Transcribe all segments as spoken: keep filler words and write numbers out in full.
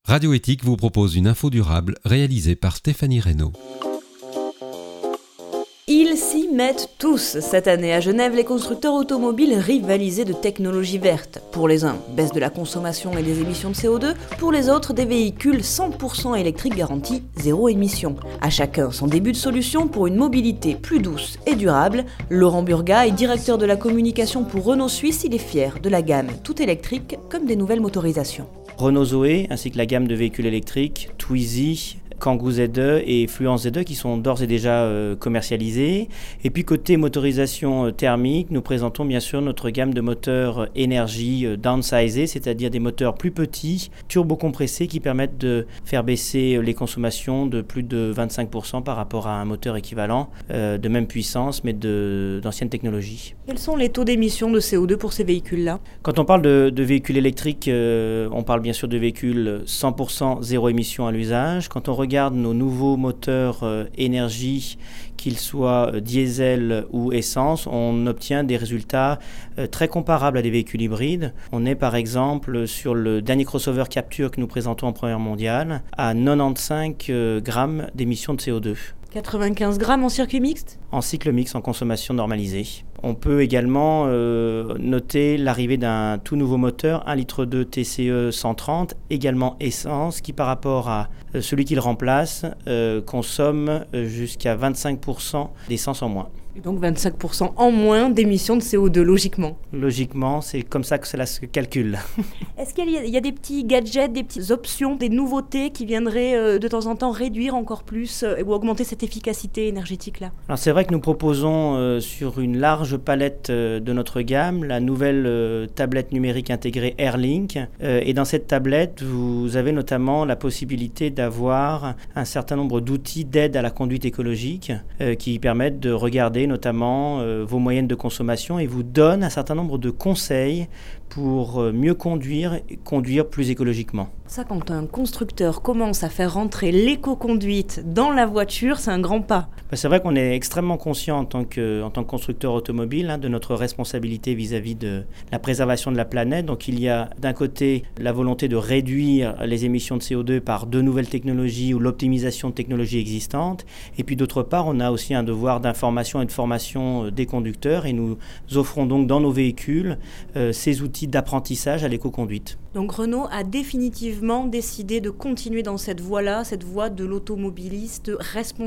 Radio Éthique vous propose une info durable réalisée par Stéphanie Reynaud. Ils s'y mettent tous. Cette année à Genève, les constructeurs automobiles rivalisaient de technologies vertes. Pour les uns, baisse de la consommation et des émissions de C O deux. Pour les autres, des véhicules cent pour cent électriques garantis zéro émission. À chacun son début de solution pour une mobilité plus douce et durable. Laurent Burga est directeur de la communication pour Renault Suisse. Il est fier de la gamme tout électrique comme des nouvelles motorisations. Renault Zoe ainsi que la gamme de véhicules électriques Twizy, Kangoo Z deux et Fluence Z deux qui sont d'ores et déjà euh, commercialisés. Et puis côté motorisation euh, thermique, nous présentons bien sûr notre gamme de moteurs euh, énergie euh, downsizés, c'est-à-dire des moteurs plus petits, turbocompressés qui permettent de faire baisser euh, les consommations de plus de vingt-cinq pour cent par rapport à un moteur équivalent euh, de même puissance mais de, d'ancienne technologie. Quels sont les taux d'émission de C O deux pour ces véhicules-là ? Quand on parle de, de véhicules électriques, euh, on parle bien sûr de véhicules cent pour cent zéro émission à l'usage. Quand on regarde nos nouveaux moteurs euh, énergie, qu'ils soient euh, diesel ou essence, on obtient des résultats euh, très comparables à des véhicules hybrides. On est par exemple sur le dernier crossover Capture que nous présentons en première mondiale à quatre-vingt-quinze euh, grammes d'émissions de C O deux. quatre-vingt-quinze grammes en circuit mixte ? En cycle mixte, en consommation normalisée. On peut également euh, noter l'arrivée d'un tout nouveau moteur, un litre deux T C E cent trente, également essence, qui par rapport à euh, celui qu'il remplace, euh, consomme euh, jusqu'à vingt-cinq pour cent d'essence en moins. Et donc vingt-cinq pour cent en moins d'émissions de C O deux, logiquement. Logiquement, c'est comme ça que cela se calcule. Est-ce qu'il y a, il y a des petits gadgets, des petites options, des nouveautés qui viendraient euh, de temps en temps réduire encore plus euh, ou augmenter cette efficacité énergétique-là ? Alors c'est vrai que nous proposons euh, sur une large palette euh, de notre gamme la nouvelle euh, tablette numérique intégrée AirLink. Euh, et dans cette tablette, vous avez notamment la possibilité d'avoir un certain nombre d'outils d'aide à la conduite écologique euh, qui permettent de regarder notamment euh, vos moyennes de consommation et vous donne un certain nombre de conseils pour euh, mieux conduire et conduire plus écologiquement. Ça, quand un constructeur commence à faire rentrer l'éco-conduite dans la voiture, c'est un grand pas. Ben, c'est vrai qu'on est extrêmement conscient en tant que, en tant que constructeur automobile hein, de notre responsabilité vis-à-vis de la préservation de la planète. Donc il y a d'un côté la volonté de réduire les émissions de C O deux par de nouvelles technologies ou l'optimisation de technologies existantes. Et puis d'autre part, on a aussi un devoir d'information et de formation des conducteurs et nous offrons donc dans nos véhicules euh, ces outils d'apprentissage à l'éco-conduite. Donc Renault a définitivement décidé de continuer dans cette voie-là, cette voie de l'automobiliste responsable ?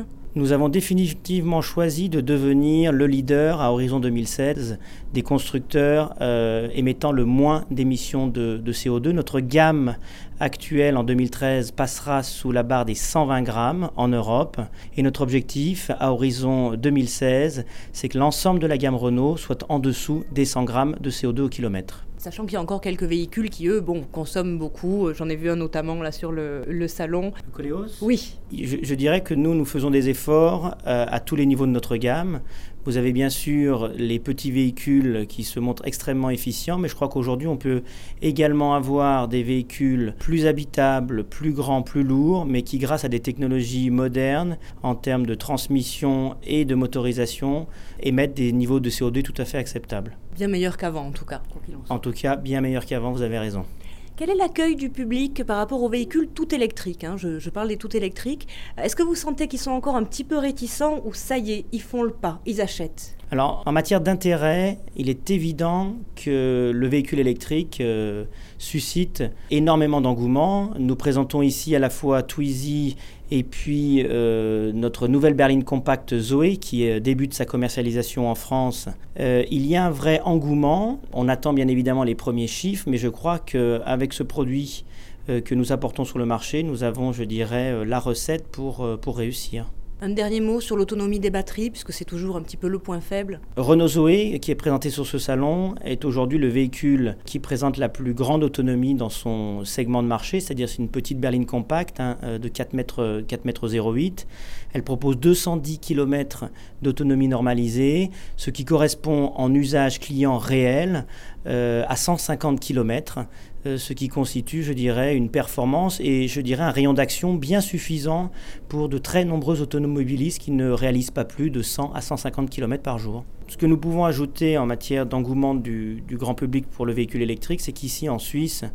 Nous avons définitivement choisi de devenir le leader à horizon deux mille seize des constructeurs euh, émettant le moins d'émissions de, de C O deux. Notre gamme actuelle en deux mille treize passera sous la barre des cent vingt grammes en Europe. Et notre objectif à horizon deux mille seize, c'est que l'ensemble de la gamme Renault soit en dessous des cent grammes de C O deux au kilomètre. Sachant qu'il y a encore quelques véhicules qui, eux, bon, consomment beaucoup. J'en ai vu un notamment là sur le, le salon. Le Koleos ? Oui. Je, je dirais que nous, nous faisons des efforts euh, à tous les niveaux de notre gamme. Vous avez bien sûr les petits véhicules qui se montrent extrêmement efficients, mais je crois qu'aujourd'hui, on peut également avoir des véhicules plus habitables, plus grands, plus lourds, mais qui, grâce à des technologies modernes, en termes de transmission et de motorisation, émettent des niveaux de C O deux tout à fait acceptables. Bien meilleur qu'avant, en tout cas. Quoi qu'il en soit. En tout cas, bien meilleur qu'avant, vous avez raison. Quel est l'accueil du public par rapport aux véhicules tout électriques hein, je, je parle des tout électriques. Est-ce que vous sentez qu'ils sont encore un petit peu réticents ou ça y est, ils font le pas, ils achètent ? Alors, en matière d'intérêt, il est évident que le véhicule électrique euh, suscite énormément d'engouement. Nous présentons ici à la fois Twizy et puis euh, notre nouvelle berline compacte Zoe qui euh, débute sa commercialisation en France. Euh, il y a un vrai engouement. On attend bien évidemment les premiers chiffres, mais je crois qu'avec ce produit euh, que nous apportons sur le marché, nous avons, je dirais, euh, la recette pour, euh, pour réussir. Un dernier mot sur l'autonomie des batteries, puisque c'est toujours un petit peu le point faible. Renault Zoe, qui est présenté sur ce salon, est aujourd'hui le véhicule qui présente la plus grande autonomie dans son segment de marché, c'est-à-dire c'est une petite berline compacte hein, de quatre mètres zéro huit. Elle propose deux cent dix kilomètres d'autonomie normalisée, ce qui correspond en usage client réel euh, à cent cinquante kilomètres, euh, ce qui constitue, je dirais, une performance et je dirais un rayon d'action bien suffisant pour de très nombreux automobilistes qui ne réalisent pas plus de cent à cent cinquante kilomètres par jour. Ce que nous pouvons ajouter en matière d'engouement du, du grand public pour le véhicule électrique, c'est qu'ici en Suisse,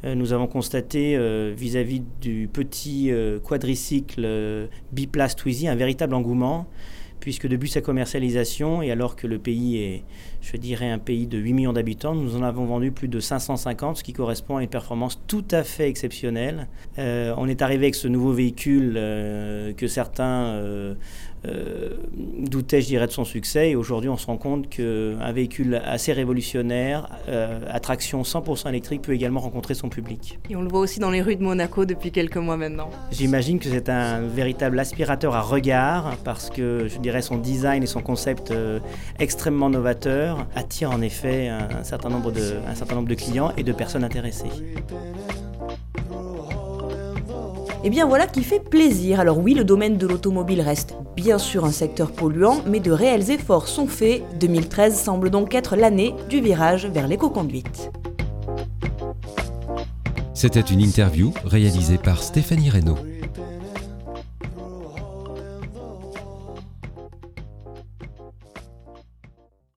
Euh, nous avons constaté euh, vis-à-vis du petit euh, quadricycle euh, Biplace Twizy un véritable engouement, puisque depuis sa commercialisation, et alors que le pays est, je dirais, un pays de huit millions d'habitants, nous en avons vendu plus de cinq cent cinquante, ce qui correspond à une performance tout à fait exceptionnelle. Euh, on est arrivé avec ce nouveau véhicule euh, que certains euh, euh, doutaient, je dirais, de son succès, et aujourd'hui on se rend compte qu'un véhicule assez révolutionnaire, euh, à traction cent pour cent électrique, peut également rencontrer son public. Et on le voit aussi dans les rues de Monaco depuis quelques mois maintenant. J'imagine que c'est un véritable aspirateur à regard, parce que, je dirais, son design et son concept euh, extrêmement novateur attire en effet un, un, certain nombre de, un certain nombre de clients et de personnes intéressées. Et bien voilà qui fait plaisir. Alors oui, le domaine de l'automobile reste bien sûr un secteur polluant, mais de réels efforts sont faits. deux mille treize semble donc être l'année du virage vers l'éco-conduite. C'était une interview réalisée par Stéphanie Reynaud.